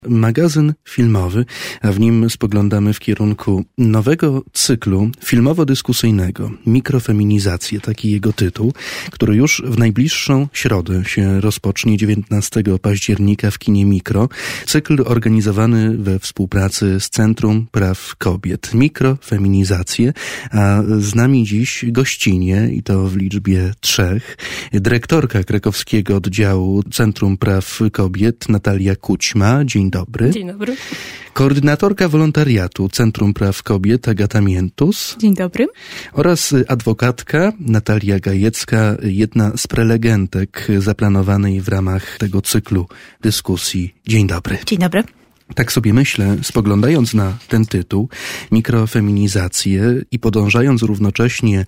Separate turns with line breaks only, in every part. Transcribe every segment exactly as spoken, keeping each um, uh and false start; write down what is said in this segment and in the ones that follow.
Magazyn filmowy, a w nim spoglądamy w kierunku nowego cyklu filmowo-dyskusyjnego Mikrofeminizacje, taki jego tytuł, który już w najbliższą środę się rozpocznie dziewiętnastego października w kinie Mikro. Cykl organizowany we współpracy z Centrum Praw Kobiet. Mikrofeminizacje, a z nami dziś gościnie, i to w liczbie trzech, dyrektorka krakowskiego oddziału Centrum Praw Kobiet Natalia Kućma. Dzień dobry.
Dzień dobry.
Koordynatorka wolontariatu Centrum Praw Kobiet Agata Miętus.
Dzień dobry.
Oraz adwokatka Natalia Gajecka, jedna z prelegentek zaplanowanej w ramach tego cyklu dyskusji. Dzień dobry.
Dzień dobry.
Tak sobie myślę, spoglądając na ten tytuł, mikrofeminizacje i podążając równocześnie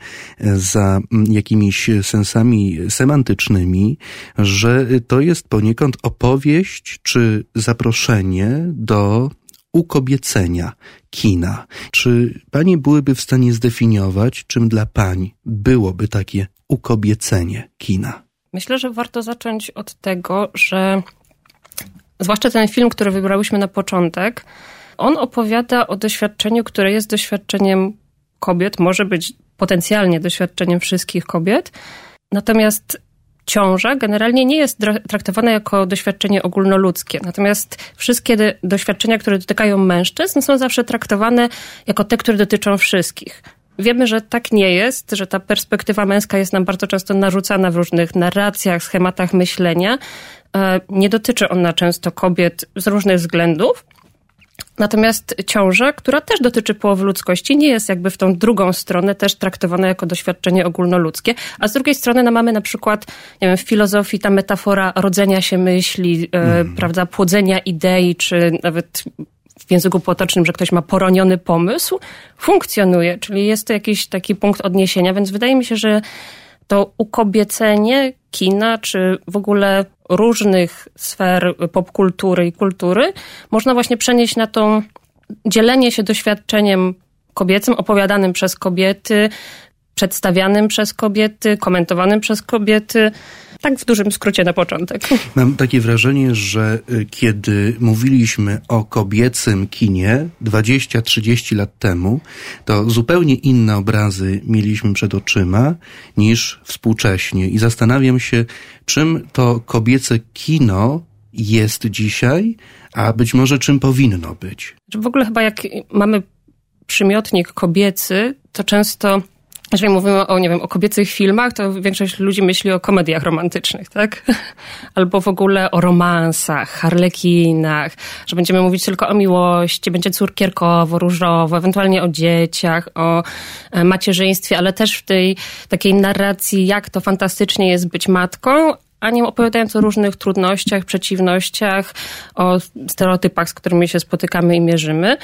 za jakimiś sensami semantycznymi, że to jest poniekąd opowieść czy zaproszenie do ukobiecenia kina. Czy panie byłyby w stanie zdefiniować, czym dla pań byłoby takie ukobiecenie kina?
Myślę, że warto zacząć od tego, że zwłaszcza ten film, który wybrałyśmy na początek, on opowiada o doświadczeniu, które jest doświadczeniem kobiet, może być potencjalnie doświadczeniem wszystkich kobiet. Natomiast ciąża generalnie nie jest traktowana jako doświadczenie ogólnoludzkie. Natomiast wszystkie doświadczenia, które dotykają mężczyzn, są zawsze traktowane jako te, które dotyczą wszystkich. Wiemy, że tak nie jest, że ta perspektywa męska jest nam bardzo często narzucana w różnych narracjach, schematach myślenia. Nie dotyczy ona często kobiet z różnych względów. Natomiast ciąża, która też dotyczy połowy ludzkości, nie jest jakby w tą drugą stronę też traktowana jako doświadczenie ogólnoludzkie. A z drugiej strony no, mamy na przykład, nie wiem, w filozofii ta metafora rodzenia się myśli, mm. e, prawda, płodzenia idei, czy nawet w języku potocznym, że ktoś ma poroniony pomysł, funkcjonuje, czyli jest to jakiś taki punkt odniesienia, więc wydaje mi się, że to ukobiecenie kina, czy w ogóle różnych sfer popkultury i kultury można właśnie przenieść na to dzielenie się doświadczeniem kobiecym, opowiadanym przez kobiety, przedstawianym przez kobiety, komentowanym przez kobiety. Tak w dużym skrócie na początek.
Mam takie wrażenie, że kiedy mówiliśmy o kobiecym kinie dwadzieścia trzydzieści lat temu, to zupełnie inne obrazy mieliśmy przed oczyma niż współcześnie. I zastanawiam się, czym to kobiece kino jest dzisiaj, a być może czym powinno być.
W ogóle chyba jak mamy przymiotnik kobiecy, to często jeżeli mówimy o, nie wiem, o kobiecych filmach, to większość ludzi myśli o komediach romantycznych, tak? Albo w ogóle o romansach, harlekinach, że będziemy mówić tylko o miłości, będzie cukierkowo, różowo, ewentualnie o dzieciach, o macierzyństwie, ale też w tej takiej narracji, jak to fantastycznie jest być matką, a nie opowiadając o różnych trudnościach, przeciwnościach, o stereotypach, z którymi się spotykamy i mierzymy.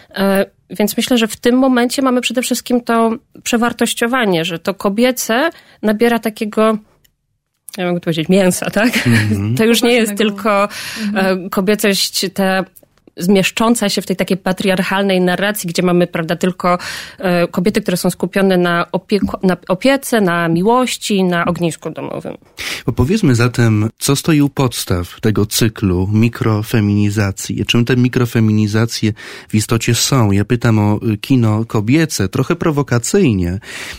Więc myślę, że w tym momencie mamy przede wszystkim to przewartościowanie, że to kobiece nabiera takiego, ja mogę powiedzieć, mięsa, tak? Mm-hmm. To już nie jest tylko mm-hmm. kobiecość ta zmieszcząca się w tej takiej patriarchalnej narracji, gdzie mamy, prawda, tylko e, kobiety, które są skupione na, opieku, na opiece, na miłości, na ognisku domowym.
Opowiedzmy zatem, co stoi u podstaw tego cyklu mikrofeminizacji. Czym te mikrofeminizacje w istocie są? Ja pytam o kino kobiece, trochę prowokacyjnie,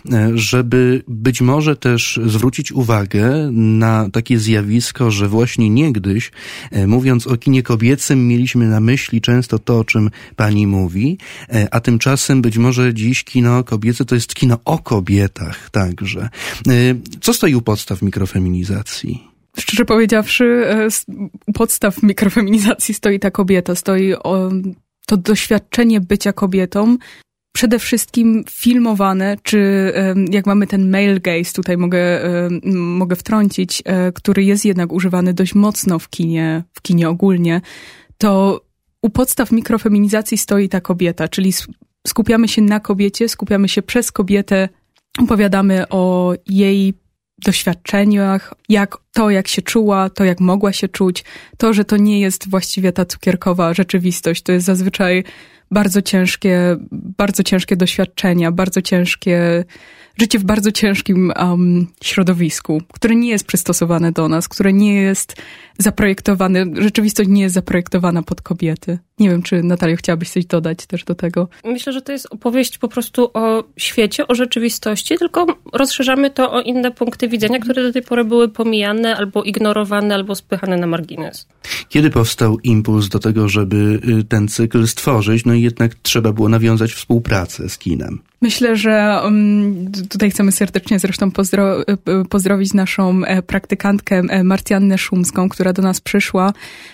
żeby być może też zwrócić uwagę na takie zjawisko, że właśnie niegdyś, mówiąc o kinie kobiecym, mieliśmy na myśli często to, o czym pani mówi, a tymczasem być może dziś kino kobiece to jest kino o kobietach także. Co stoi u podstaw mikrofeminizacji?
Szczerze powiedziawszy, u podstaw mikrofeminizacji stoi ta kobieta, stoi o, to doświadczenie bycia kobietą, przede wszystkim filmowane, czy jak mamy ten male gaze, tutaj mogę, mogę wtrącić, który jest jednak używany dość mocno w kinie, w kinie ogólnie, to u podstaw mikrofeminizacji stoi ta kobieta, czyli skupiamy się na kobiecie, skupiamy się przez kobietę, opowiadamy o jej doświadczeniach, jak to, jak się czuła, to, jak mogła się czuć, to, że to nie jest właściwie ta cukierkowa rzeczywistość, to jest zazwyczaj bardzo ciężkie, bardzo ciężkie doświadczenia, bardzo ciężkie, życie w bardzo ciężkim um, środowisku, które nie jest przystosowane do nas, które nie jest zaprojektowane, rzeczywistość nie jest zaprojektowana pod kobiety. Nie wiem, czy Natalio chciałabyś coś dodać też do tego?
Myślę, że to jest opowieść po prostu o świecie, o rzeczywistości, tylko rozszerzamy to o inne punkty widzenia, które do tej pory były pomijane, albo ignorowane, albo spychane na margines.
Kiedy powstał impuls do tego, żeby ten cykl stworzyć, no i jednak trzeba było nawiązać współpracę z kinem?
Myślę, że um, tutaj chcemy serdecznie zresztą pozdro- pozdrowić naszą praktykantkę Marcjannę Szumską, która do nas przyszła.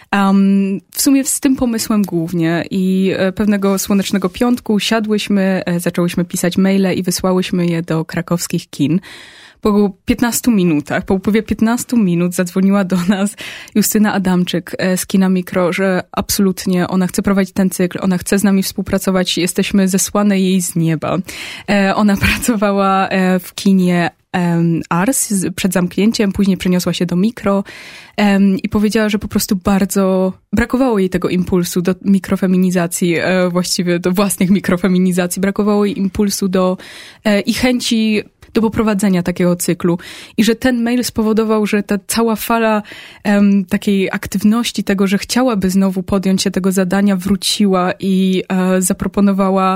Um, w sumie z tym pomysłem głównie i pewnego słonecznego piątku siadłyśmy, zaczęłyśmy pisać maile i wysłałyśmy je do krakowskich kin. Po piętnastu minutach, po upływie piętnastu minut zadzwoniła do nas Justyna Adamczyk z Kina Mikro, że absolutnie ona chce prowadzić ten cykl, ona chce z nami współpracować, jesteśmy zesłane jej z nieba. Ona pracowała w kinie Ars przed zamknięciem, później przeniosła się do Mikro i powiedziała, że po prostu bardzo brakowało jej tego impulsu do mikrofeminizacji, właściwie do własnych mikrofeminizacji, brakowało jej impulsu do i chęci do poprowadzenia takiego cyklu. I że ten mail spowodował, że ta cała fala um, takiej aktywności tego, że chciałaby znowu podjąć się tego zadania, wróciła i e, zaproponowała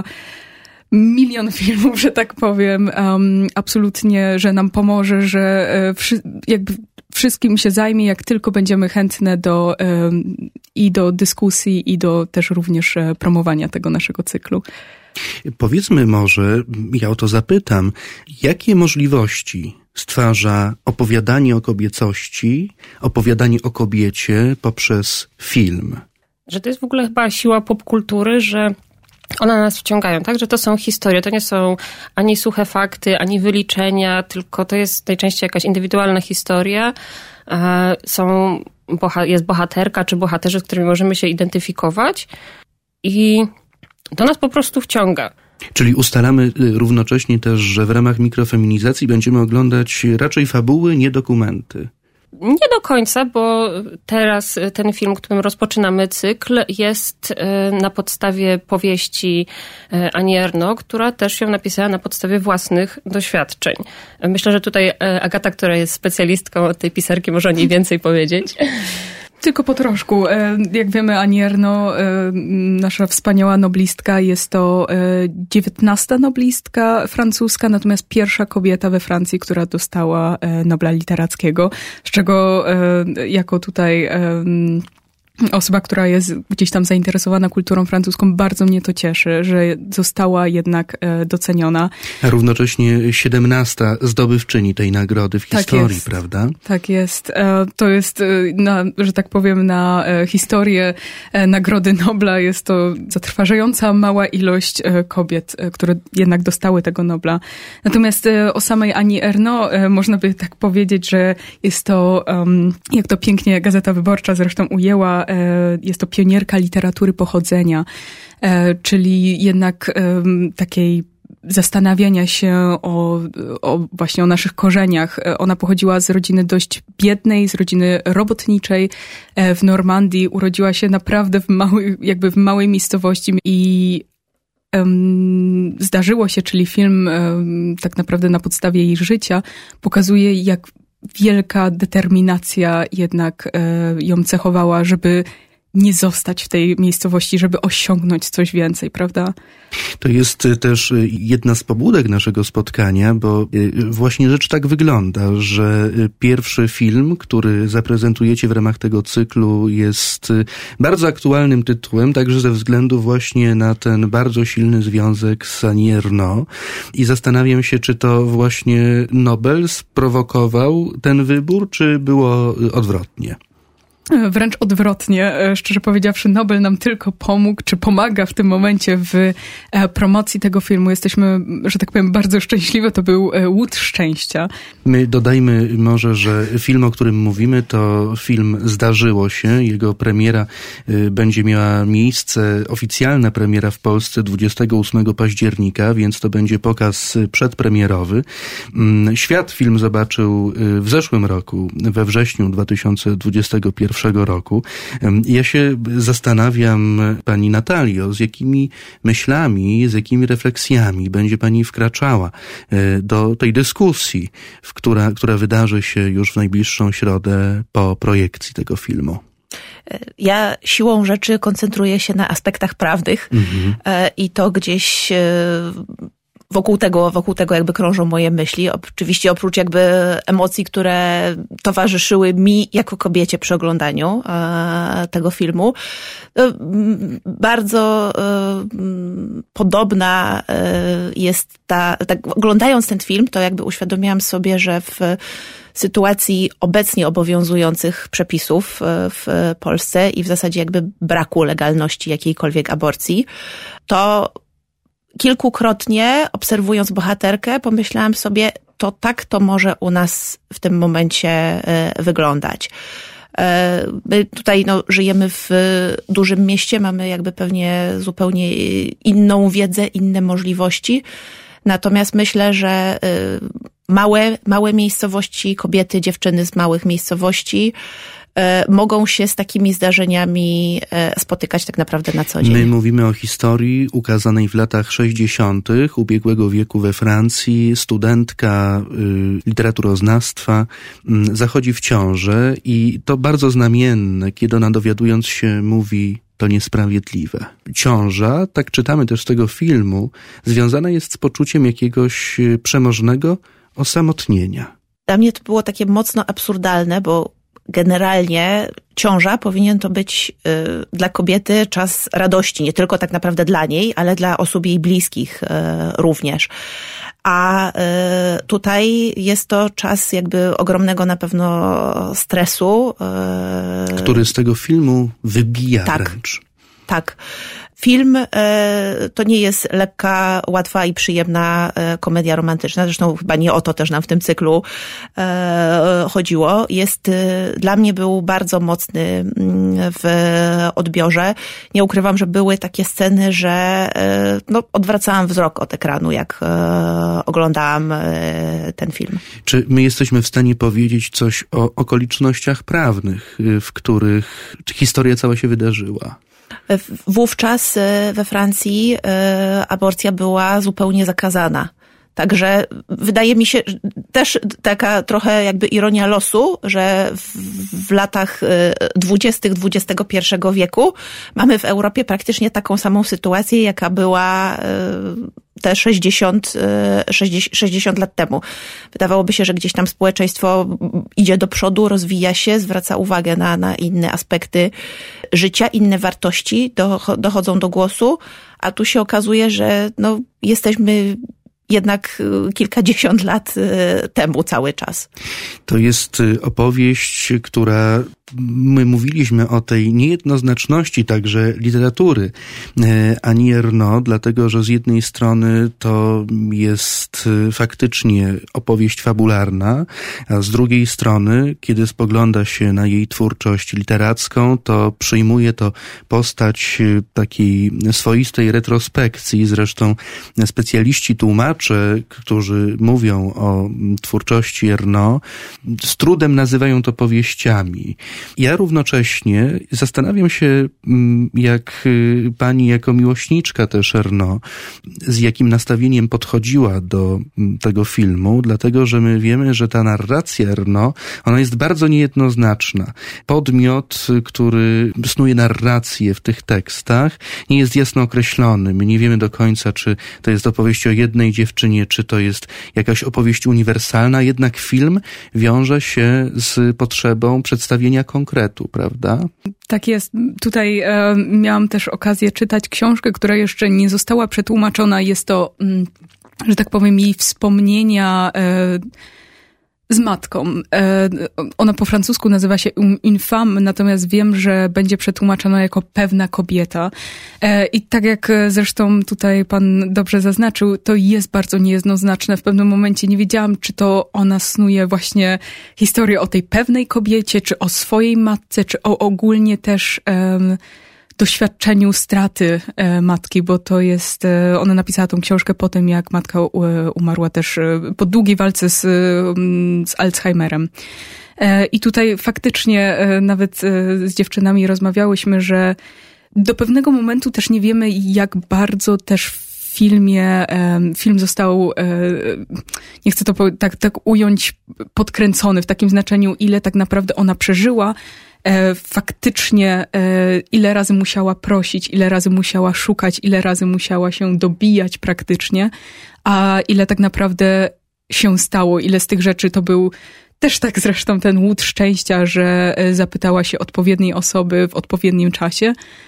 milion filmów, że tak powiem. Um, absolutnie, że nam pomoże, że e, wszy, jakby wszystkim się zajmie, jak tylko będziemy chętne do e, i do dyskusji, i do też również e, promowania tego naszego cyklu.
Powiedzmy może, ja o to zapytam, jakie możliwości stwarza opowiadanie o kobiecości, opowiadanie o kobiecie poprzez film?
Że to jest w ogóle chyba siła popkultury, że one nas wciągają, tak? Że to są historie, to nie są ani suche fakty, ani wyliczenia, tylko to jest najczęściej jakaś indywidualna historia. Są, jest bohaterka czy bohaterzy, z którymi możemy się identyfikować i to nas po prostu wciąga.
Czyli ustalamy równocześnie też, że w ramach mikrofeminizacji będziemy oglądać raczej fabuły, nie dokumenty.
Nie do końca, bo teraz ten film, którym rozpoczynamy cykl, jest na podstawie powieści Ani Ernaux, która też ją napisała na podstawie własnych doświadczeń. Myślę, że tutaj Agata, która jest specjalistką od tej pisarki, może o niej więcej powiedzieć.
Tylko po troszku. Jak wiemy, Ani Ernaux, nasza wspaniała noblistka, jest to dziewiętnasta noblistka francuska, natomiast pierwsza kobieta we Francji, która dostała Nobla Literackiego, z czego jako tutaj osoba, która jest gdzieś tam zainteresowana kulturą francuską, bardzo mnie to cieszy, że została jednak doceniona.
A równocześnie siedemnasta zdobywczyni tej nagrody w historii,
tak jest,
prawda?
Tak jest. To jest, na, że tak powiem, na historię Nagrody Nobla jest to zatrważająca mała ilość kobiet, które jednak dostały tego Nobla. Natomiast o samej Ani Ernaux można by tak powiedzieć, że jest to, jak to pięknie Gazeta Wyborcza zresztą ujęła, jest to pionierka literatury pochodzenia, czyli jednak takiej zastanawiania się o, o właśnie o naszych korzeniach. Ona pochodziła z rodziny dość biednej, z rodziny robotniczej w Normandii. Urodziła się naprawdę w małej, jakby w małej miejscowości i um, zdarzyło się, czyli film um, tak naprawdę na podstawie jej życia pokazuje, jak wielka determinacja jednak e, ją cechowała, żeby nie zostać w tej miejscowości, żeby osiągnąć coś więcej, prawda?
To jest też jedna z pobudek naszego spotkania, bo właśnie rzecz tak wygląda, że pierwszy film, który zaprezentujecie w ramach tego cyklu, jest bardzo aktualnym tytułem, także ze względu właśnie na ten bardzo silny związek z Ani Ernaux. I zastanawiam się, czy to właśnie Nobel sprowokował ten wybór, czy było odwrotnie?
Wręcz odwrotnie, szczerze powiedziawszy, Nobel nam tylko pomógł, czy pomaga w tym momencie w promocji tego filmu. Jesteśmy, że tak powiem, bardzo szczęśliwi. To był łód szczęścia.
My dodajmy może, że film, o którym mówimy, to film Zdarzyło się. Jego premiera będzie miała miejsce, oficjalna premiera w Polsce dwudziestego ósmego października, więc to będzie pokaz przedpremierowy. Świat film zobaczył w zeszłym roku, we wrześniu dwa tysiące dwudziestego pierwszego roku. Ja się zastanawiam, pani Natalio, z jakimi myślami, z jakimi refleksjami będzie pani wkraczała do tej dyskusji, w która, która wydarzy się już w najbliższą środę po projekcji tego filmu.
Ja siłą rzeczy koncentruję się na aspektach prawnych mhm. i to gdzieś wokół tego, wokół tego jakby krążą moje myśli. Oczywiście oprócz jakby emocji, które towarzyszyły mi jako kobiecie przy oglądaniu e, tego filmu, e, bardzo e, podobna e, jest ta, tak oglądając ten film, to jakby uświadomiłam sobie, że w sytuacji obecnie obowiązujących przepisów w Polsce i w zasadzie jakby braku legalności jakiejkolwiek aborcji, to kilkukrotnie obserwując bohaterkę, pomyślałam sobie, to tak to może u nas w tym momencie wyglądać. My tutaj no, żyjemy w dużym mieście, mamy jakby pewnie zupełnie inną wiedzę, inne możliwości. Natomiast myślę, że małe, małe miejscowości, kobiety, dziewczyny z małych miejscowości mogą się z takimi zdarzeniami spotykać tak naprawdę na co dzień.
My mówimy o historii ukazanej w latach sześćdziesiątych ubiegłego wieku we Francji. Studentka y, literaturoznawstwa y, zachodzi w ciążę i to bardzo znamienne, kiedy ona dowiadując się mówi: to niesprawiedliwe. Ciąża, tak czytamy też z tego filmu, związana jest z poczuciem jakiegoś przemożnego osamotnienia.
Dla mnie to było takie mocno absurdalne, bo generalnie ciąża powinien to być y, dla kobiety czas radości, nie tylko tak naprawdę dla niej, ale dla osób jej bliskich y, również. A y, tutaj jest to czas jakby ogromnego na pewno stresu.
Y, Który z tego filmu wybija
tak,
wręcz.
Tak. Film e, to nie jest lekka, łatwa i przyjemna e, komedia romantyczna. Zresztą chyba nie o to też nam w tym cyklu e, chodziło. Jest, e, dla mnie był bardzo mocny m, w odbiorze. Nie ukrywam, że były takie sceny, że e, no, odwracałam wzrok od ekranu, jak e, oglądałam e, ten film.
Czy my jesteśmy w stanie powiedzieć coś o okolicznościach prawnych, w których historia cała się wydarzyła?
Wówczas we Francji aborcja była zupełnie zakazana. Także wydaje mi się też taka trochę jakby ironia losu, że w, w latach dwudziestych dwudziestego pierwszego wieku mamy w Europie praktycznie taką samą sytuację, jaka była te sześćdziesiąt, sześćdziesiąt lat temu. Wydawałoby się, że gdzieś tam społeczeństwo idzie do przodu, rozwija się, zwraca uwagę na, na inne aspekty życia, inne wartości dochodzą do głosu, a tu się okazuje, że no, jesteśmy jednak kilkadziesiąt lat temu cały czas.
To jest opowieść, która, my mówiliśmy o tej niejednoznaczności także literatury Annie Ernaux, dlatego że z jednej strony to jest faktycznie opowieść fabularna, a z drugiej strony, kiedy spogląda się na jej twórczość literacką, to przyjmuje to postać takiej swoistej retrospekcji. Zresztą specjaliści, tłumacze, którzy mówią o twórczości Ernaux, z trudem nazywają to powieściami. Ja równocześnie zastanawiam się, jak pani jako miłośniczka też Ernaux, z jakim nastawieniem podchodziła do tego filmu, dlatego że my wiemy, że ta narracja Ernaux, ona jest bardzo niejednoznaczna. Podmiot, który snuje narrację w tych tekstach, nie jest jasno określony. My nie wiemy do końca, czy to jest opowieść o jednej dziewczynie, czy to jest jakaś opowieść uniwersalna, jednak film wiąże się z potrzebą przedstawienia konkretu, prawda?
Tak jest. Tutaj e, miałam też okazję czytać książkę, która jeszcze nie została przetłumaczona. Jest to, mm, że tak powiem, jej wspomnienia e, Z matką. Ona po francusku nazywa się Une femme, natomiast wiem, że będzie przetłumaczona jako pewna kobieta. I tak jak zresztą tutaj pan dobrze zaznaczył, to jest bardzo niejednoznaczne. W pewnym momencie nie wiedziałam, czy to ona snuje właśnie historię o tej pewnej kobiecie, czy o swojej matce, czy o ogólnie też um, doświadczeniu straty e, matki, bo to jest, e, ona napisała tą książkę po tym, jak matka e, umarła też e, po długiej walce z, e, z Alzheimerem. E, I tutaj faktycznie e, nawet e, z dziewczynami rozmawiałyśmy, że do pewnego momentu też nie wiemy, jak bardzo też w filmie, e, film został, e, nie chcę to tak, tak ująć, podkręcony w takim znaczeniu, ile tak naprawdę ona przeżyła, E, faktycznie e, ile razy musiała prosić, ile razy musiała szukać, ile razy musiała się dobijać praktycznie, a ile tak naprawdę się stało, ile z tych rzeczy to był też tak zresztą ten łód szczęścia, że e, zapytała się odpowiedniej osoby w odpowiednim czasie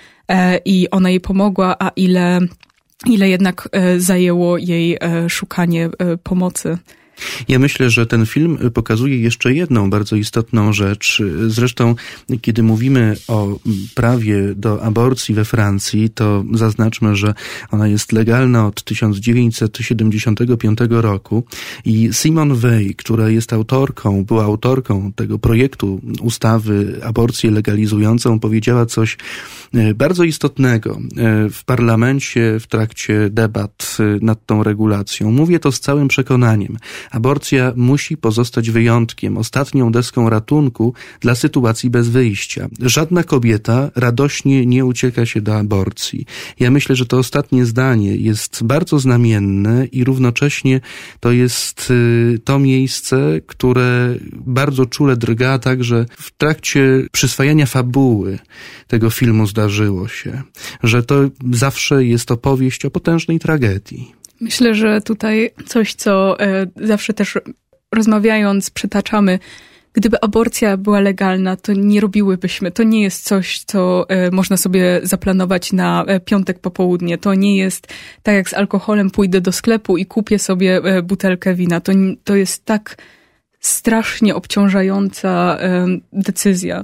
e, i ona jej pomogła, a ile, ile jednak e, zajęło jej e, szukanie e, pomocy.
Ja myślę, że ten film pokazuje jeszcze jedną bardzo istotną rzecz. Zresztą, kiedy mówimy o prawie do aborcji we Francji, to zaznaczmy, że ona jest legalna od tysiąc dziewięćset siedemdziesiątego piątego roku i Simone Weil, która jest autorką, była autorką tego projektu ustawy aborcję legalizującą, powiedziała coś bardzo istotnego w parlamencie w trakcie debat nad tą regulacją. Mówię to z całym przekonaniem. Aborcja musi pozostać wyjątkiem, ostatnią deską ratunku dla sytuacji bez wyjścia. Żadna kobieta radośnie nie ucieka się do aborcji. Ja myślę, że to ostatnie zdanie jest bardzo znamienne i równocześnie to jest to miejsce, które bardzo czule drga także w trakcie przyswajania fabuły tego filmu zdarzyło się, że to zawsze jest opowieść o potężnej tragedii.
Myślę, że tutaj coś, co e, zawsze też rozmawiając przytaczamy, gdyby aborcja była legalna, to nie robiłybyśmy. To nie jest coś, co e, można sobie zaplanować na e, piątek popołudnie. To nie jest tak jak z alkoholem, pójdę do sklepu i kupię sobie e, butelkę wina. To, to jest tak strasznie obciążająca e, decyzja,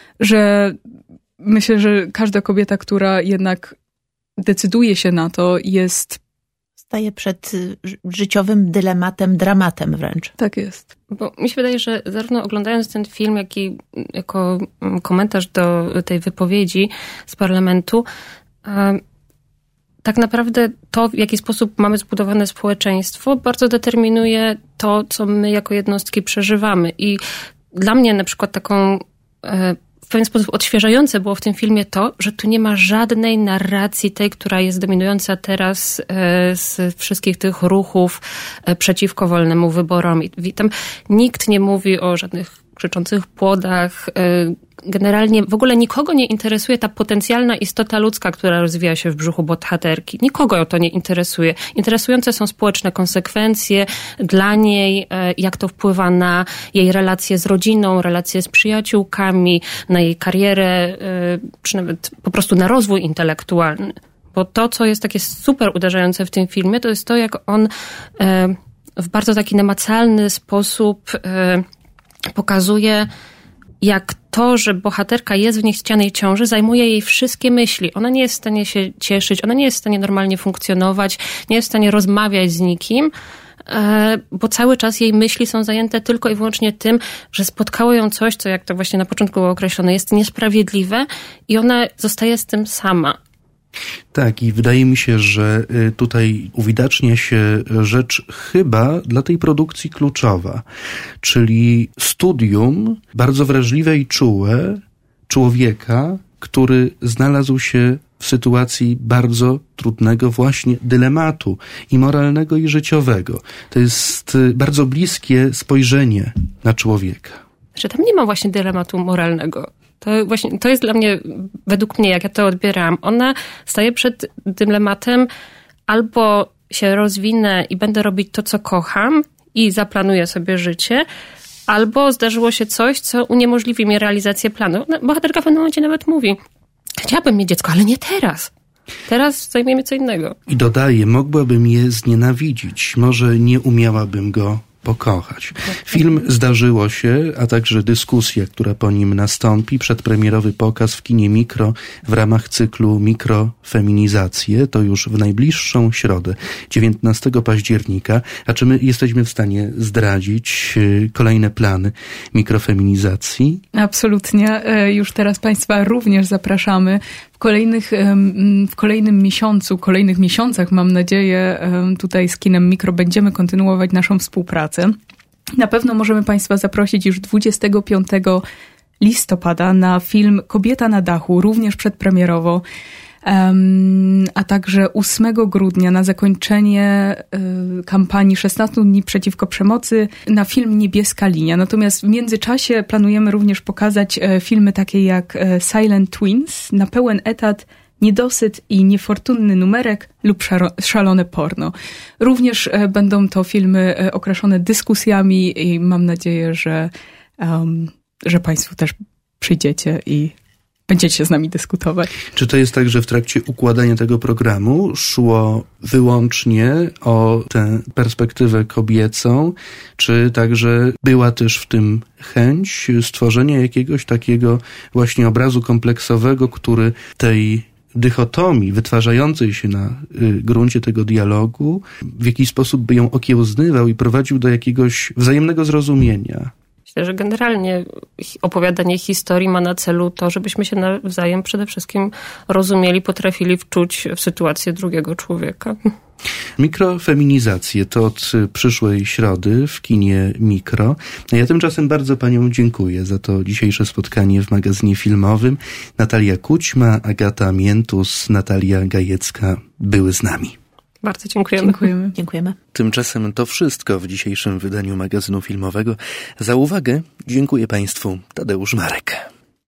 że myślę, że każda kobieta, która jednak decyduje się na to, jest
staje przed życiowym dylematem, dramatem wręcz.
Tak jest.
Bo mi się wydaje, że zarówno oglądając ten film, jak i jako komentarz do tej wypowiedzi z parlamentu, tak naprawdę to, w jaki sposób mamy zbudowane społeczeństwo, bardzo determinuje to, co my jako jednostki przeżywamy. I dla mnie na przykład taką w pewien sposób odświeżające było w tym filmie to, że tu nie ma żadnej narracji tej, która jest dominująca teraz z wszystkich tych ruchów przeciwko wolnemu wyborom. I tam nikt nie mówi o żadnych krzyczących płodach. Generalnie w ogóle nikogo nie interesuje ta potencjalna istota ludzka, która rozwija się w brzuchu bohaterki. Nikogo to nie interesuje. Interesujące są społeczne konsekwencje dla niej, jak to wpływa na jej relacje z rodziną, relacje z przyjaciółkami, na jej karierę, czy nawet po prostu na rozwój intelektualny. Bo to, co jest takie super uderzające w tym filmie, to jest to, jak on w bardzo taki namacalny sposób pokazuje, jak to, że bohaterka jest w niechcianej ciąży, zajmuje jej wszystkie myśli. Ona nie jest w stanie się cieszyć, ona nie jest w stanie normalnie funkcjonować, nie jest w stanie rozmawiać z nikim, bo cały czas jej myśli są zajęte tylko i wyłącznie tym, że spotkało ją coś, co jak to właśnie na początku było określone, jest niesprawiedliwe i ona zostaje z tym sama.
Tak, i wydaje mi się, że tutaj uwidacznia się rzecz chyba dla tej produkcji kluczowa, czyli studium bardzo wrażliwe i czułe człowieka, który znalazł się w sytuacji bardzo trudnego właśnie dylematu i moralnego, i życiowego. To jest bardzo bliskie spojrzenie na człowieka.
Że tam nie ma właśnie dylematu moralnego. To właśnie, to jest dla mnie, według mnie, jak ja to odbieram, ona staje przed dylematem: albo się rozwinę i będę robić to, co kocham i zaplanuję sobie życie, albo zdarzyło się coś, co uniemożliwi mi realizację planu. Bohaterka w pewnym momencie nawet mówi: chciałabym mieć dziecko, ale nie teraz. Teraz zajmiemy co innego.
I dodaje: mogłabym je znienawidzić, może nie umiałabym go pokochać. Film Zdarzyło się, a także dyskusja, która po nim nastąpi, przedpremierowy pokaz w kinie Mikro w ramach cyklu Mikrofeminizacje, to już w najbliższą środę, dziewiętnastego października. A czy my jesteśmy w stanie zdradzić kolejne plany mikrofeminizacji?
Absolutnie. Już teraz Państwa również zapraszamy. W kolejnych, w kolejnym miesiącu, kolejnych miesiącach, mam nadzieję, tutaj z kinem Mikro będziemy kontynuować naszą współpracę. Na pewno możemy Państwa zaprosić już dwudziestego piątego listopada na film Kobieta na dachu, również przedpremierowo, a także ósmego grudnia na zakończenie kampanii szesnaście dni przeciwko przemocy na film Niebieska linia. Natomiast w międzyczasie planujemy również pokazać filmy takie jak Silent Twins, Na pełen etat, Niedosyt i Niefortunny numerek lub Szalone porno. Również będą to filmy okraszone dyskusjami i mam nadzieję, że, um, że Państwo też przyjdziecie i będziecie z nami dyskutować.
Czy to jest tak, że w trakcie układania tego programu szło wyłącznie o tę perspektywę kobiecą, czy także była też w tym chęć stworzenia jakiegoś takiego właśnie obrazu kompleksowego, który tej dychotomii wytwarzającej się na y, gruncie tego dialogu w jakiś sposób by ją okiełznywał i prowadził do jakiegoś wzajemnego zrozumienia?
Myślę, że generalnie opowiadanie historii ma na celu to, żebyśmy się nawzajem przede wszystkim rozumieli, potrafili wczuć w sytuację drugiego człowieka.
Mikrofeminizacje to od przyszłej środy w kinie Mikro. Ja tymczasem bardzo Paniom dziękuję za to dzisiejsze spotkanie w magazynie filmowym. Natalia Kućma, Agata Miętus, Natalia Gajecka były z nami.
Bardzo dziękujemy.
Dziękujemy.
Dziękujemy.
Tymczasem to wszystko w dzisiejszym wydaniu magazynu filmowego. Za uwagę dziękuję Państwu. Tadeusz Marek.